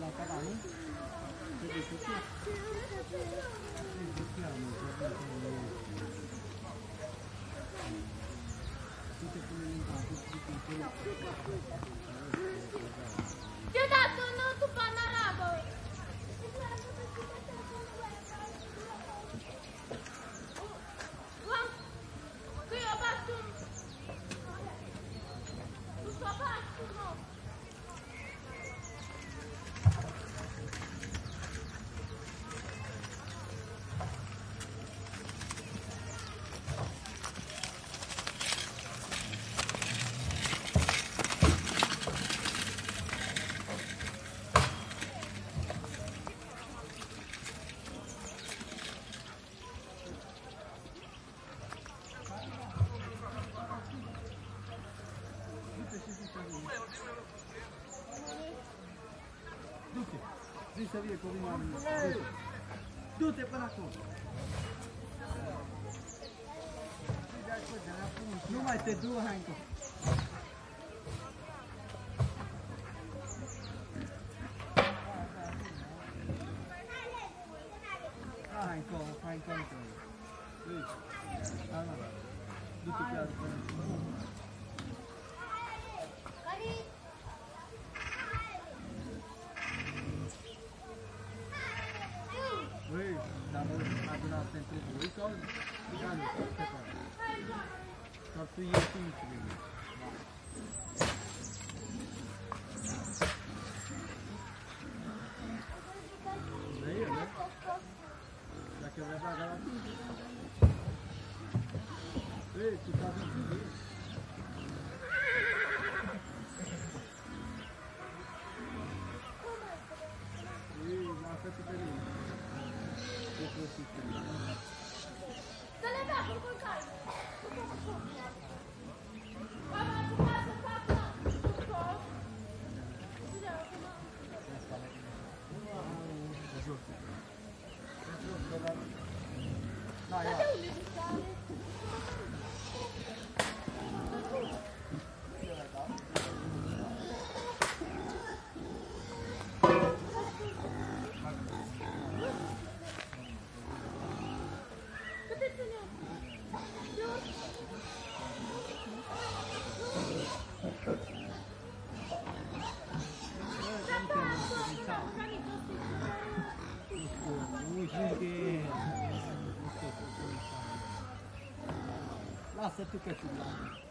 la cavallo? Vedi tutti? Ti ho dato non tu panna rabo. Qui ho fatto tutto a basso, no? Du savia come tutte per la cosa. Nu mai te du, Hanco. Hanco, Hanco. Allora, tutti piacciono. Voi, stavo adunando sempre voi soldi, hanno tutte cose. Fatto io tutto. Io, no? Da che avrei pagato tutto. Tu stavi qui. Lasciati per lì. Dale bajo con calma. Lascia tu che ti